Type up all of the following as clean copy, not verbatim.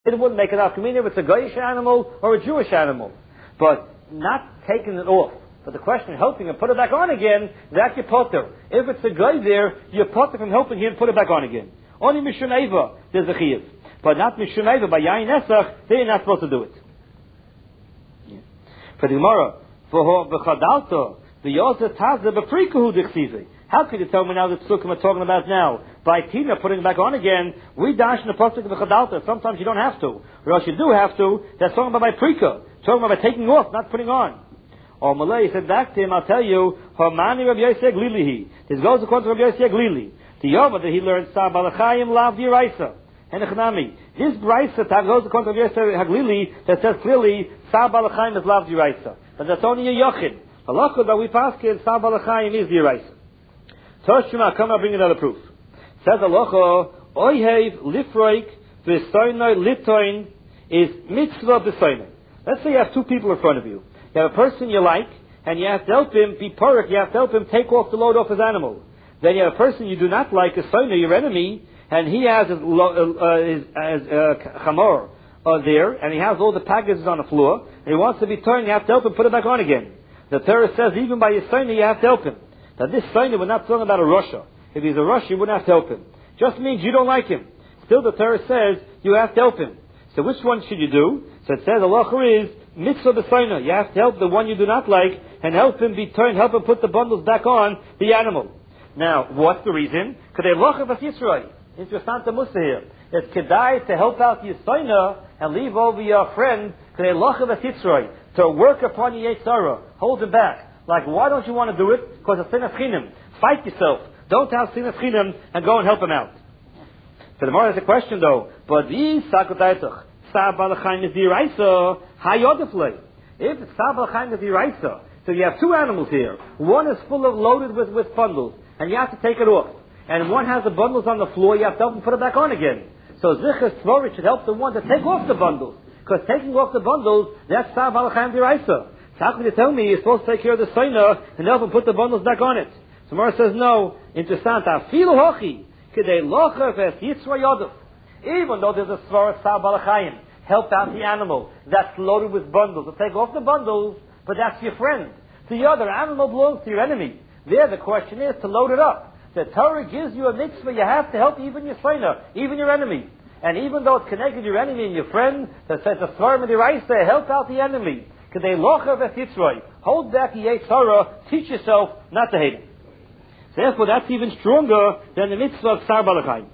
It wouldn't make it out if it's a Goyish animal or a Jewish animal. But not taking it off. But the question of helping him put it back on again, that you potter. If it's a guy there, you potter from helping him put it back on again. Only Mishun Eva, there's a chiyuv. But not Mishun Eva, by Yain Esach, they're not supposed to do it. Yeah. For the Gemara, for B'chadalto, the Yosef Tazah B'prikuhu Dichsivi. How could you tell me now that Psukim are talking about now? By Tina putting it back on again, we dash in the Pasuk of B'chadalto. Sometimes you don't have to. Or else you do have to. That's talking about by Prika. Talking about by taking off, not putting on. Or Malay said back to him, I'll tell you, Hamani Rabbi Yosef Glilihi. This goes according to Rabbi Yosef Glili. The Yoma that he learned, Sa Balachayim Lav Diraisa. And Echanami. This Braisa goes according to Rabbi Yosef Glili that says clearly, Sa Balachayim is Lav Diraisa. But that's only a Yochid. Halacha that we pass in Sa Balachayim is Diraisa. Toshima, come and bring another proof. Says Halacha, Oyhev Lifroik V'Soinoi Litoin is Mitzvah B'Soinoi. Let's say you have two people in front of you. You have a person you like, and you have to help him be pork, you have to help him take off the load off his animal. Then you have a person you do not like, a soiner, your enemy, and he has his chamor there, and he has all the packages on the floor, and he wants to be turned, you have to help him put it back on again. The Torah says even by your soiner you have to help him. Now this soiner, we're not talking about a Russia. If he's a Russia, you wouldn't have to help him. Just means you don't like him. Still the Torah says you have to help him. So which one should you do? So it says Allah is mitzvah b'soina. You have to help the one you do not like and help him be turned, help him put the bundles back on the animal. Now, what's the reason? Kadei locha v'as Yisroi. Interessant musa here. It's kedai to help out the soina and leave over your friend kadei locha v'as Yisroi, to work upon your Yetzirah, hold him back. Like, why don't you want to do it? Because it's sinas chinam. Fight yourself. Don't have sinas chinam and go and help him out. So the more has a question though. But these sakotaitach. If it's Sabal is Diraisa, so you have two animals here. One is loaded with bundles, and you have to take it off. And one has the bundles on the floor, you have to help him put it back on again. So Zichas Tvorit should help the one to take off the bundles. Because taking off the bundles, that's Sabal Diraisa. So how can you tell me you're supposed to take care of the Saina and help him put the bundles back on it? So Mara says, no, interessant. Afilu hochi, kidei locha ves yitzra yoduf. Even though there's a svara Sa Balachayim, help out the animal that's loaded with bundles. To take off the bundles, but that's your friend. The other animal belongs to your enemy. There the question is to load it up. The Torah gives you a mitzvah, you have to help even your slainer, even your enemy. And even though it's connected to your enemy and your friend, that says the svarim of the Raisa, help out the enemy. Kadei locha v'titzroi. Hold back the Yetzirah, teach yourself not to hate him. Therefore that's even stronger than the mitzvah of Sar Balachayim.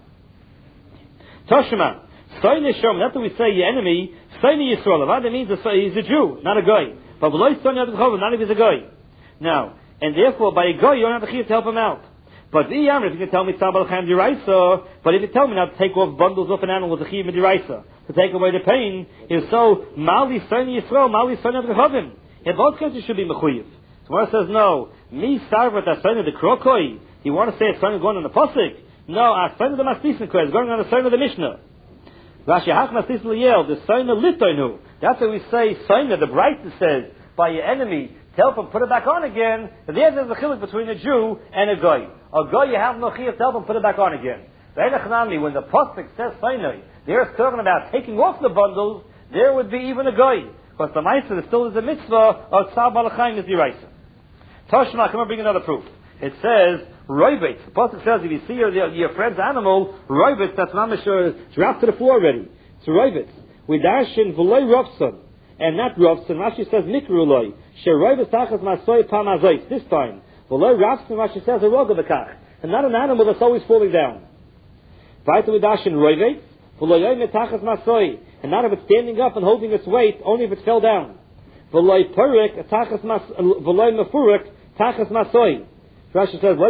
Toshima, Soine Shom, that's what we say, your enemy, Soine Yisrael. That means he's a Jew, not a guy. But below Soine Yisrael, not if he's a guy. Now, and therefore, by a guy, you don't have the chiyuv to help him out. But the Yamr, if you can tell me Tzabal Chaim Diraisa, but if you tell me now to take off bundles off an animal with a chiyuv Diraisa, to take away the pain, is so, Mali Soine Yisrael, Mali Soine Yisrael. In both cases, should be mechuyev. So one says, no, me Sarvat Asoine the Krokoi. You want to say it's going on the Pasuk? No, Asoine the Maslisin Koi, it's going on the Soine of the Mishnah. Rashi Hachmas Yisrael, the Soina Litoinu. That's what we say, Soina, the bright says, by your enemy, to help him put it back on again. There's a chiluk between a Jew and a Goy. A Goy, you have no chiyuv to help him put it back on again. When the Pasuk says Soina, they're talking about taking off the bundles, there would be even a Goy. Because the Maisa still is a mitzvah of Tzar Balachayim is Diraisa. Toshma, come and bring another proof. It says, Roibitz. The Pasuk says, if you see your friend's animal, Roibitz, that's not sure, it's wrapped to the floor already. It's Roibitz. We dash in V'loi Rovson. And not Rovson, Rashi says, Mikru Loi. She Roibitz tachas masoi pamazois. This time. V'loi Rovson, Rashi says, a rogabakach. And not an animal that's always falling down. Vaita we dash in Roibitz. V'loi Yoime tachas masoi. And not if it's standing up and holding its weight, only if it fell down. V'loi Purik, V'loi Mefurik, tachas masoi. Rashi says,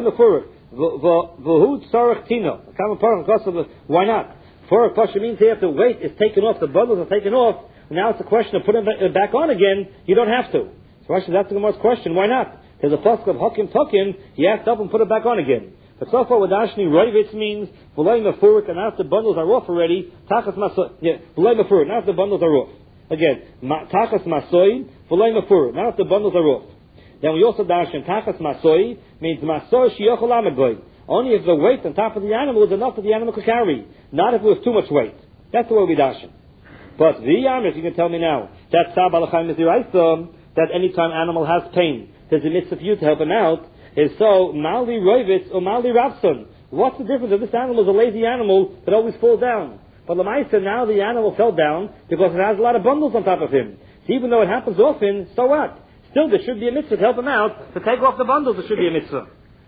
why not? Furak Pasha means here if the weight is taken off, the bundles are taken off, and now it's a question of putting it back on again, you don't have to. So Rashi, that's the Gemara's question, why not? There's a pasuk of Hakim Tokin, you have to help him put it back on again. But so far with Ashni, Roivitz means, V'loi Mefurik, and now if the bundles are off already, Tachas Masoi, V'loi Mefurik, now if the bundles are off. Again, Tachas Masoi, V'loi Mefurik, now if the bundles are off. Then we also dash in Tachas Masoi, means Masoi Shiyochol Amagoy. Only if the weight on top of the animal is enough that the animal could carry. Not if it was too much weight. That's the way we dash in. But if you can tell me now that Tzar Balachayim is Yiraisa, that any time animal has pain, there's a mitzvah for you to help him out. Is so Mali Roivitz or Mali Rapson. What's the difference if this animal is a lazy animal that always falls down? But Lamaisa, now the animal fell down because it has a lot of bundles on top of him. So even though it happens often, so what? Still, there should be a mitzvah to help him out, to take off the bundles, there should be a mitzvah.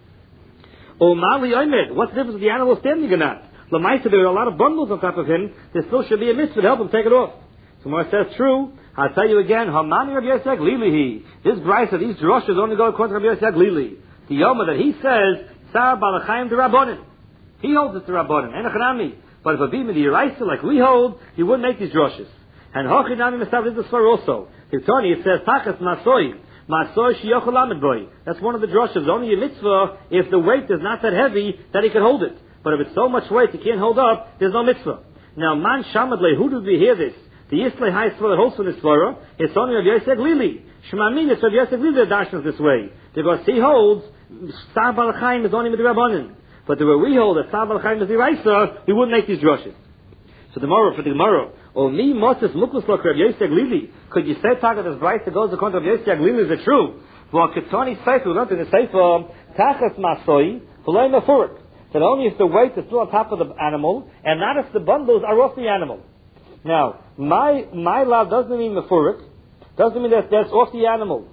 Or Mali Oimed, what's the difference if the animal is standing or not? Lamaisa, there are a lot of bundles on top of him, there still should be a mitzvah to help him take it off. So Mar says, true. I'll tell you again, Hamani Rabbi Yosef Lilihi. This brisa, these drushes only go according to Rabbi Yosef Lili. The Yoma that he says, Tzar Balachayim de Rabbonin. He holds it to Rabbonin, Enochanami. But if a beam in the Yeraisa, like we hold, he wouldn't make these drushes. And Hochinami Mistav is the Svar also. Hitzoni, it says, Tachas Masoi. Masoi Shiyochel Lamed Boy. That's one of the drushes. Only a mitzvah if the weight is not that heavy that he can hold it. But if it's so much weight he can't hold up, there's no mitzvah. Now, Man Shamadle, who did we hear this? The Yisley High Svar that holds from this Svar, it's only Rabbi Yosef Lili. Shemamin, it's Rabbi Yosef Lili that dashes this way. Because he holds, Tzar Balachayim is only with the Rabbanim. But the way we hold that Tzar Balachayim is the Yiraisa, we wouldn't make these drushes. So tomorrow, for the tomorrow, O mi Moses Muklas Lok Rabbi Yosef Lili. Could you say Taka this brayta that goes according to Rabbi Yosef Lili? Is it true? Well, Ketoni Sefer, we learned in the Sefer, Tachas Masoi, V'loi Mefurik. That only if the weight is still on top of the animal, and not if the bundles are off the animal. Now, my love doesn't mean Mefurik, doesn't mean that's off the animal.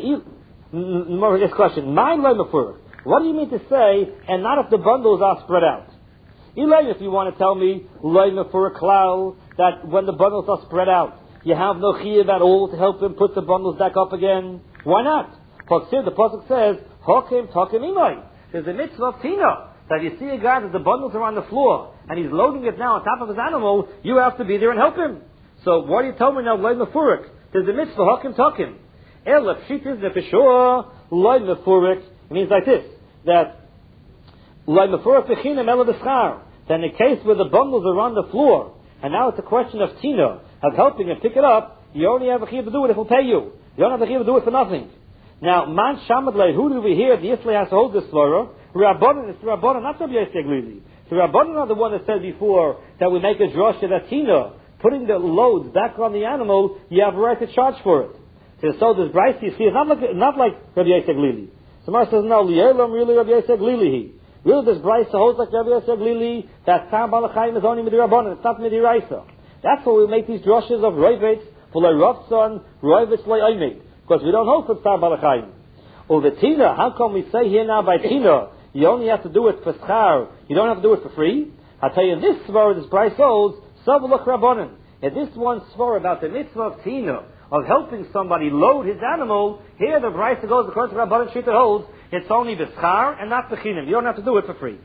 Now, more this question, my love Mefurik. What do you mean to say, and not if the bundles are spread out? Elaine, if you want to tell me, loyma for a klal, that when the bundles are spread out, you have no chiyuv at all to help him put the bundles back up again. Why not? The pasuk says, Hokim Tokim Imai. There's a mitzvah of Tina, that you see a guy that the bundles are on the floor, and he's loading it now on top of his animal, you have to be there and help him. So what do you tell me now, loyma furik? There's a mitzvah, Hokim Tokim. Ela, pshit is for sure, loyma furik. It means like this, that loyma furik b'chinam ela b'schar. Then in the case where the bundles are on the floor, and now it's a question of tina, of helping him pick it up, you only have a chiyuv to do it if he'll pay you. You don't have a chiyuv to do it for nothing. Now, man shamadlei, who do we hear? The Yisrael has to hold this svara. Rabbanan, it's the Rabbanan, not Rabbi Yosef Glili. The Rabbanan are the one that said before that we make a drasha that tina, putting the loads back on the animal, you have a right to charge for it. So this Bryce, you see, it's not like Rabbi Yosef Glili. Samar says, no, li'erlam really Rabbi Yosef Glili. Really, this Bryce holds like Rabbi Yosef Glili, that Tzar Balachayim is only Midi Rabbanan, it's not Midi Raisa. That's why we make these drushes of Roivitz, for Loi Rovson, Roivitz Loi Oimid. Because we don't hold for Tzar Balachayim. Or the Tina, how come we say here now by Tina, you only have to do it for schar, you don't have to do it for free? I'll tell you, this svara, this Bryce holds, Savalach Rabbanan. And this one svara about the mitzvah of Tina, of helping somebody load his animal, here the Bryce that goes according to Rabbanan Shita holds, it's only the schar and not the chinim. You don't have to do it for free.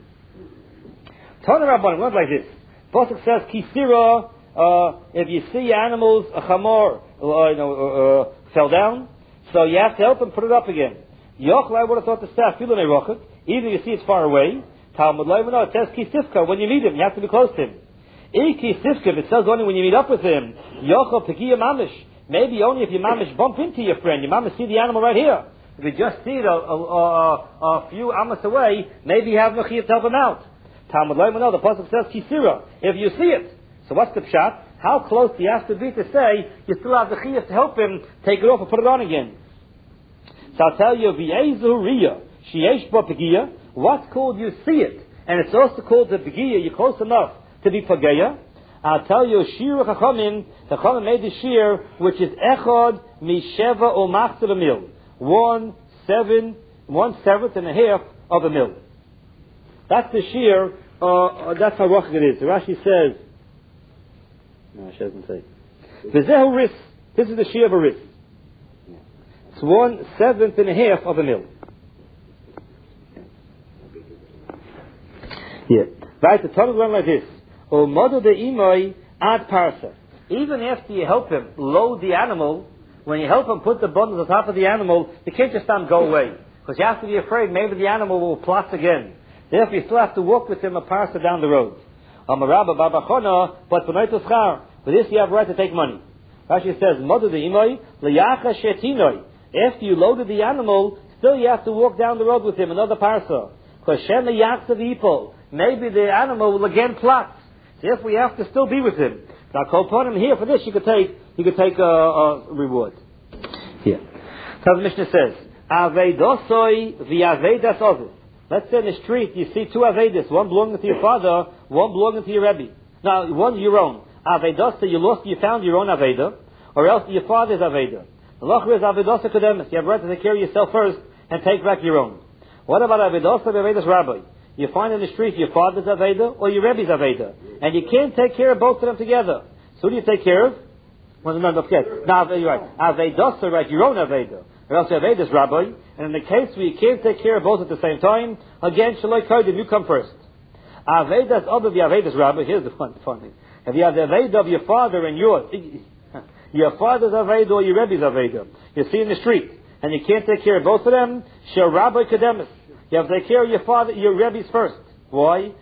Tana Rabbanan went like this. Pasuk says, Kisira, if you see animals, a chamor, fell down, so you have to help them put it up again. Yochel, I would have thought the staff, even you see it's far away. Talmud Leimano, it says Kisifka, when you meet him, you have to be close to him. Kisifka, it says only when you meet up with him. Yochel, Tekiya Mamish. Maybe only if you Mamish bump into your friend, you Mamish see the animal right here. If you just see it a few amas away, maybe you have no chiyuv to help him out. Talmud Leimano, the pasuk says Kisira, if you see it. So what's the pshat? How close do you have to be to say you still have the chiyuv to help him take it off and put it on again? So I'll tell you, V'yezu Riya, Sheyesh Ba Pegiya, what's called you see it, and it's also called the Pegiya, you're close enough to be Pageya. I'll tell you, Shir Chachamim, the Chachamim made the Shir, which is Echad Misheva O Machzav a mil. 1/7 and a half of a mil. That's the Shir, that's how rough it is. The Rashi says, no, she doesn't say. V'zehu ris, this is the Shir of a ris. It's 1/7 and a half of a mil. Yeah. Right, the Torah went like this. O modo de imoi ad parsa. Even after you help him load the animal, when you help him put the bundles on top of the animal, you can't just go away. Because you have to be afraid maybe the animal will plot again. Therefore you still have to walk with him a parsa down the road. Amarabba babachona, but for this you have a right to take money. Rashi says, modo de imoi liyacha shetinoi. After you loaded the animal, still you have to walk down the road with him, another parsa. Because Shem Yachzav Ipol, maybe the animal will again plot. So if we have to still be with him. Now, kol ponim here for this, you could take a reward. Here. So the Mishnah says, Aveidosoi v'avedas ovis. Let's say in the street you see two avedas, one belonging to your father, one belonging to your Rebbe. Now, one's your own. Avedosa, you found your own aveda, or else your father's aveda. The lochra is avedosa kademis. You have right to take care of yourself first and take back your own. What about avedosa v'avedas rabbi? You find in the street your father's aveda or your Rebbe's aveda, and you can't take care of both of them together. So who do you take care of? Well, no, don't forget. Now, you're right. Avedosa, right, your own aveda. Or else your aveda's rabbi. And in the case where you can't take care of both at the same time, again, shaloi kodim, you come first. Avedas other the aveda's rabbi. Here's the fun thing. If you have the aveda of your father and yours, your father's aveda or your Rebbe's aveda, you see in the street, and you can't take care of both of them, shel rabbi kademis. You have to take care of your father, your Rebbe's first. Why?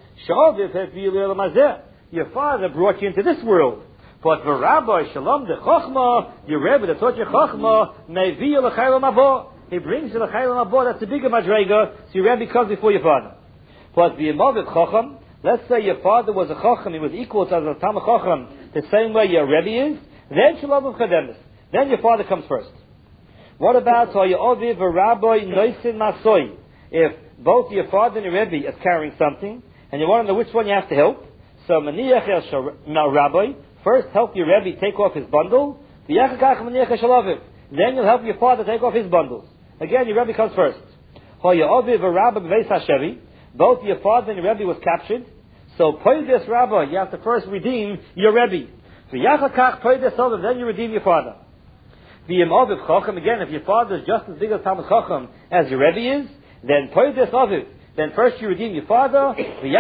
Your father brought you into this world. But the Rabbi Shalom the Chochma, your Rebbe that taught you Chochma, Mevi l'chaylam abo. He brings you l'chaylam abo. That's a bigger madrega. So your Rebbe comes before your father. But the Imavit Chocham, let's say your father was a Chocham, he was equal to a Tam Chocham, the same way your Rebbe is. Then Shalom Chademis. Then your father comes first. What about Hayaoviv Rabbi Noisin Masoi? If both your father and your Rebbe is carrying something, and you want to know which one you have to help, so Maniach El Rabbi. First, help your Rebbe take off his bundle. Then you'll help your father take off his bundles. Again, your Rebbe comes first. Both your father and your Rebbe was captured. So, Poides Rabbi, you have to first redeem your Rebbe. Then you redeem your father. Again, if your father is just as big as Talmud Chacham as your Rebbe is, then Poides Aviv. Then first you redeem your father.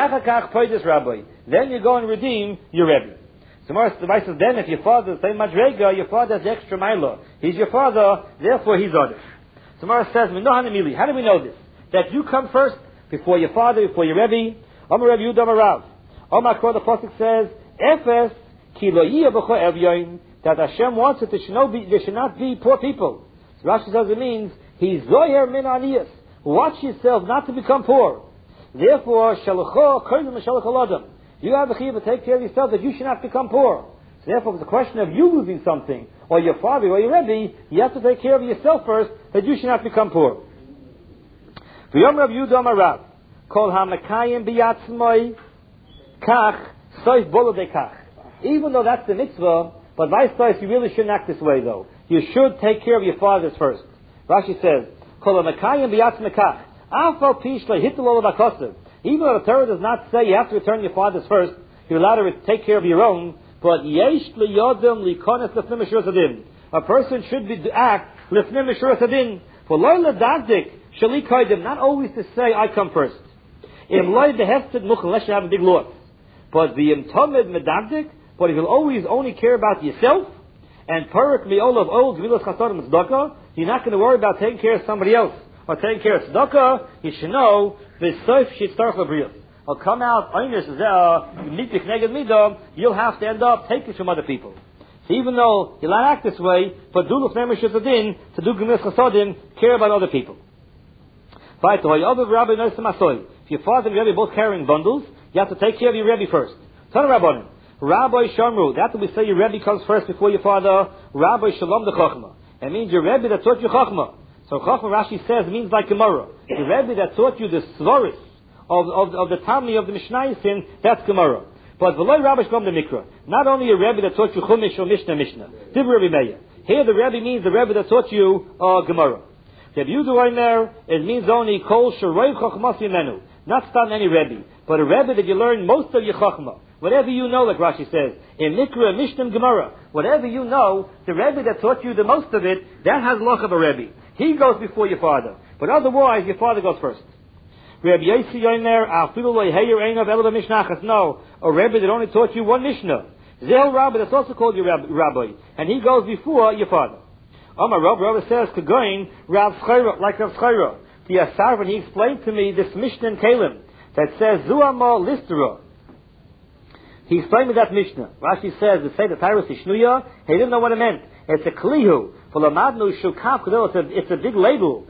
Then you go and redeem your Rebbe. So the Gemara says, then if your father is the same madrega, your father has the extra mila. He's your father, therefore he's Odif. So Gemara says, how do we know this? That you come first, before your father, before your Rebbe. Amar Rebbe Yehuda Amar Rav. Amar Kor, the Pasuk says, Efes ki lo yiyeh b'cho evyoin, that Hashem wants it, there should not be poor people. So Rashi says it means, he's zoyer min aniyas. Watch yourself not to become poor. Therefore, shalacho kodim v'shalach adam. You have the chiyuv to take care of yourself that you should not become poor. So therefore, it's a question of you losing something, or your father, or your Rebbe, you have to take care of yourself first, that you should not become poor. V'yom Rav Yehuda Amar Rav, kol hamakayim biyatzmoi kach soif bolo de kach. Even though that's the mitzvah, but vice versa, you really shouldn't act this way though. You should take care of your fathers first. Rashi says, kol hamakayim biyatzmoi kach. Afal pish lehitul olav. Even though the Torah does not say you have to return your fathers first, you're allowed to take care of your own, but yesh liyodem likones lefnim mishur sadin. A person should act lefnim mishur sadin. For loy ledagdik shali koidim, not always to say I come first. Im loy behefted much unless you have a big loss. But the imtomid medagdik, but if you'll always only care about yourself, and parak mi'ol of old gvilas chasadim tzedakah, you're not going to worry about taking care of somebody else. Or taking care of tzedakah, you should know the soif shit starch labriyah. I'll come out, you'll have to end up taking from other people. So even though you'll not act this way, but do l'fnei shadin to do gemilas chasadim, care about other people. If your father and Rebbe both carrying bundles, you have to take care of your Rebbe first. Tell Rabbanim, Rabbi Shamru, that we say your Rebbe comes first before your father, Rabbi Shalom the Chochma. It means your Rebbe that taught you Chochma. So Chochma Rashi says means like Gemara. The Rebbe that taught you the Svaris of the Talmud of the Mishnayos, that's Gemara. But V'loi Rabbi Shalom the Mikra. Not only a Rebbe that taught you Chumash or Mishnah. Divrei Rebbe Meir. Here the Rebbe means the Rebbe that taught you Gemara. The Yehuda in there, it means only Kol Shorei Chochmas Yimenu. Not start any Rebbe, but a Rebbe that you learn most of your Chochma. Whatever you know, like Rashi says, in Mikra, Mishnah, Gemara, whatever you know, the Rebbe that taught you the most of it, that has loch of a Rebbe. He goes before your father. But otherwise, your father goes first. Rabbi Yossi Yomer, Afilu lo yeheyer ein of Elba Mishnachas. No, a Rebbe that only taught you one Mishnah. Zeh Rabbi, that's also called your Rabbi. And he goes before your father. Amar Rabbi says, Kagoin, Rav Schayra, like Rav Schayra. The Asar, when he explained to me this Mishnah in Kalim, that says, Zuamal Listera. He explained me that Mishnah. Rashi says, the say the Tyrus Ishnuya, he didn't know what it meant. It's a klihu. It's a big label.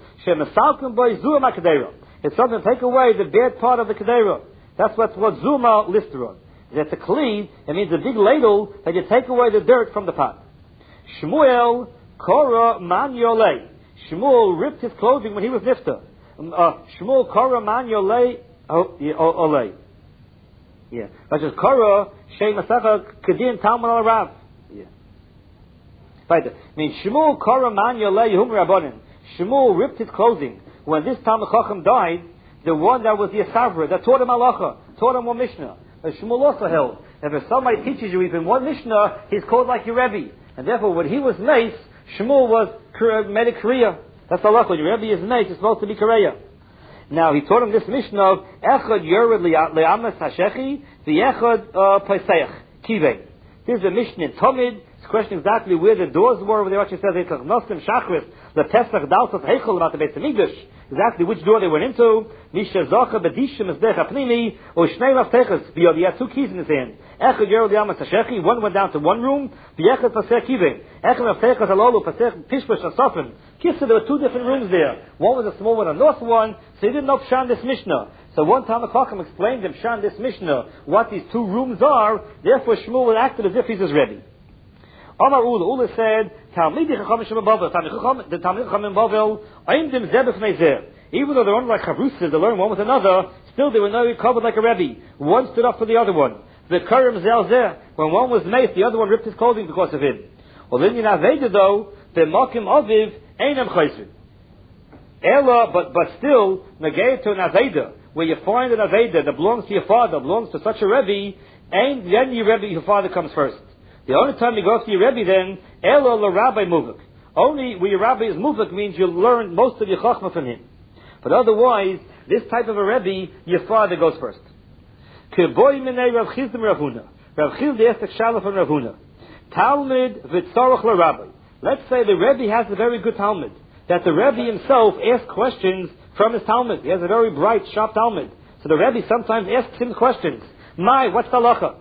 It's something to take away the bad part of the kedera. That's what Zuma Listera. That's a kli. It means a big ladle that you take away the dirt from the pot. Shmuel Korah Man Yolei. Shmuel ripped his clothing when he was nifta. Shmuel Korah Man Yolei Olei. Yeah. That's just Korah Shei Masacha Kedin Talmud Al Rav. Yeah. Right. I mean Shmuel Korah Man Yolei Hum Rabbanim. Shmuel ripped his clothing when this Talmud Chacham died. The one that was the Yisavra that taught him halacha, taught him one Mishnah. Shmuel also held that if somebody teaches you even one Mishnah, he's called like your Rebbe. And therefore, when he was mace, Shmuel made a Kriya. That's halacha. When your Rebbe is mace, it's supposed to be Kriya. Now, he taught him this Mishnah of Echad Yered Le'amas Hashechi, the Echad Pesach, Kivei. Here's a Mishnah in Tomid. It's questioning exactly where the doors were, where they actually says, Eitzach Nosim Shachris, the Pesach Dalsas Heichel, about the Beit HaMikdash. Exactly which door they went into. Misha Zocha Bedishim Esdech HaPnimi, or Shnei Mafteches, he had two keys in his hand. Echad Yered Le'amas Hashechi, one went down to one room, the Echad Pesach Kivei. Echad Mafteches Alolu, Pesach Pishpash Asofim. Kissa, there were two different rooms there. One was a small one, a north one, so he didn't know Pshan this Mishnah. So one time the Chacham explained to Pshan this Mishnah, what these two rooms are, therefore Shmuel acted as if he's his Rebbe. Amar Ula said, Talmidei Chachamim Shemabavel, the Talmidei Chachamim in Bavel, Aimdim Zebef Mezer. Even though they weren't like Chavrusas, they learned one with another, still they were not covered like a Rebbe. One stood up for the other one. The Karim Zelzeh, when one was maced, the other one ripped his clothing because of him. Well, then in Aveda though, the Makim Aviv, Einam Chayser. Ella, but still, negate to an Aveda, where you find an Aveda that belongs to your father, belongs to such a Rebbe, and then your Rebbe, your father comes first. The only time you go to your Rebbe then, Ella la Rabbi Muvik. Only where your Rabbi is Muvik means you learn most of your Chachma from him. But otherwise, this type of a Rebbe, your father goes first. Keboy minei Rav Chizdim Rav Huna. Rav Chizdim asked a Shalom from Rav Huna. Talmud v'tzorach la Rabbi. Let's say the Rebbe has a very good Talmud. That the Rebbe himself asks questions from his Talmud. He has a very bright, sharp Talmud. So the Rebbe sometimes asks him questions. What's the halacha?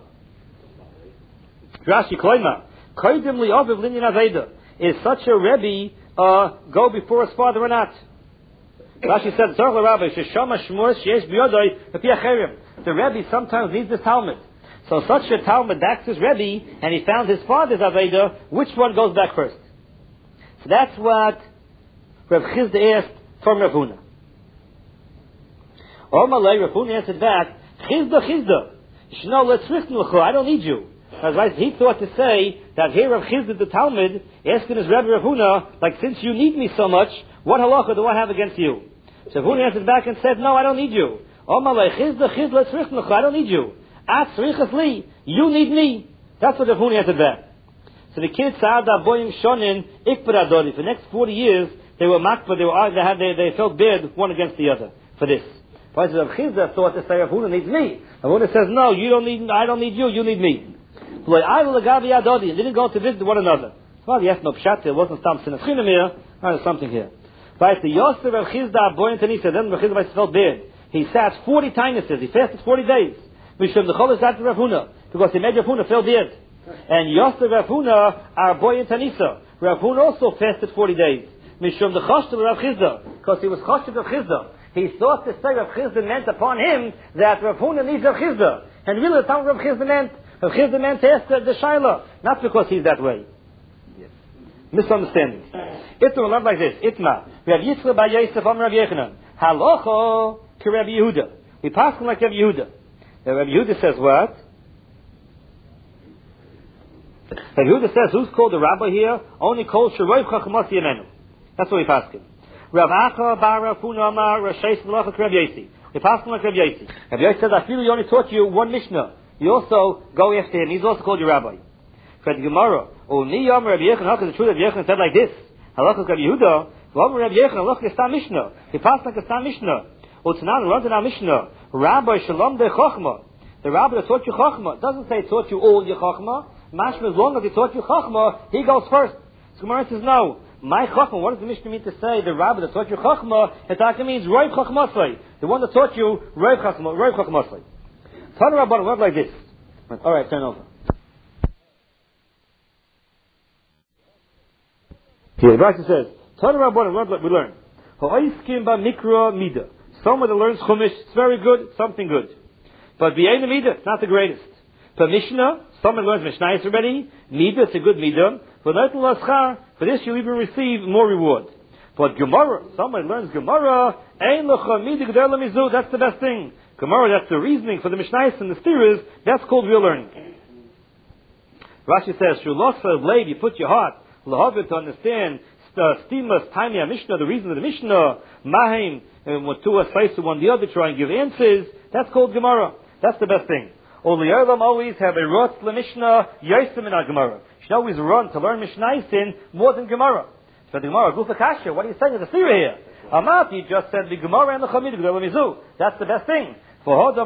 Rashi Kloima. Koidim li'aviv linyan aveda. Is such a Rebbe go before his father or not? Rashi said, Tzorach Rabbi, Sheshama Shmur Sheyesh B'yodoi V'pi Acherim. The Rebbe sometimes needs this Talmud. So such a Talmud acts his Rebbe, and he found his father's Aveda, which one goes back first? So that's what Rav Chizda asked from Rav Huna. Omalei, Rav Huna answered back, Chizda, Shno letzrichten l'cho, I don't need you. Otherwise, he thought to say that here Rav Chizda the Talmud asking his Rebbe Rav Huna, like, since you need me so much, what halacha do I have against you? So Rav Huna answered back and said, no, I don't need you. Omalei, Chizda letzrichten l'cho, I don't need you. At tzrichas li, you need me. That's what Rav Huna answered back. So the kids Sa'ada Boyim Shonin Ikbar Adori. For the next 40 years, they were makbar, they felt bad one against the other for this. But Rav Chizda thought to say Rav Huna needs me. Rav Huna says, no, I don't need you, you need me. They didn't go to visit one another. Well, yes, no pshat, there wasn't some sin of chinam here. There's something here. But the Yosef Rav Chizda Boyim Tanisa, then Rav Chizda felt bad. He sat 40 tinuses, he fasted 40 days. Mishum the Cholos got to Rav Huna, because he made Rav Huna feel bad. And Yosef Rav Huna are Boyim Tanisa. Rav Huna also fasted 40 days. Mishum the Chosh Rav Chizda, because he was Chosh Rav Chizda. He thought to say Rav Chizda meant upon him that Rav Huna needs Rav Chizda. And really the time Rav Chizda meant to ask the Shaila, not because he's that way. Yes. Misunderstanding. Itma will learn like this. Itma. Rav Yitzchak bar Yosef Amar Rav Yechanan. Halacha ke Rabbi Yehuda. We pass him like Rabbi Yehuda. Now Rabbi Yehuda says what? Rabbi Yehuda says, who's called the rabbi here? Only called Shiroi Chachmas Yemenu. That's what we pass him. Rav Acha bar Rav Huna Amar Rasheis Malacha Rabbi Yosi. We pass him like Rabbi Yosi. Rabbi Yosi says, I feel he only taught you one Mishnah. You also go after him. He's also called your rabbi. For the Gemara, Ni Yom Rabbi Yechon, how can the truth Rabbi Yechon said like this? Halacha Rabbi Yehuda, V'om Rabbi Yechon, Halacha Yistam Mishnah. He passed like Yistam Mishnah. Utzanan runs in our Mishnah. Rabbi Shalom de Chochma. The rabbi that taught you Chochma. It doesn't say he taught you all your Chochma. Mashma, as long as he taught you Chochma, he goes first. So Gemara says, no. My Chochma, what does the Mishnah mean to say? The rabbi that taught you Chochma, it means Roiv Chochmasai. The one that taught you Roiv Chochmasai. Tan Rabban went like this. Alright, turn over. Here, the Brisa says, Tan Rabban went like we learn. Ha'oiskim ba mikra mida. Someone that learns Chumash, it's very good, something good. But B'yein Midah, it's not the greatest. For Mishnah, someone learns Mishnayos already, Midah, it's a good Midah. For this you'll even receive more reward. But Gemara, someone learns Gemara, Ein Lecha Midah G'der L'Mizu, that's the best thing. Gemara, that's the reasoning for the Mishnayos and the Steers, that's called real learning. Rashi says, Shulasa Leib, you put your heart, Lahavit, to understand, Stimas, Tanya, Mishnah, the reason of the Mishnah, Mahim, and what two are to one the other, try and give answers, that's called Gemara. That's the best thing. Only Yerlam always have a Rot LeMishnah, Yaisim in our Gemara. You should always run to learn Mishnayos more than Gemara. So the Gemara, Gufa Kasha, what are you saying in the Sira here? Amati just said the Gemara and the Chamid, that's the best thing. For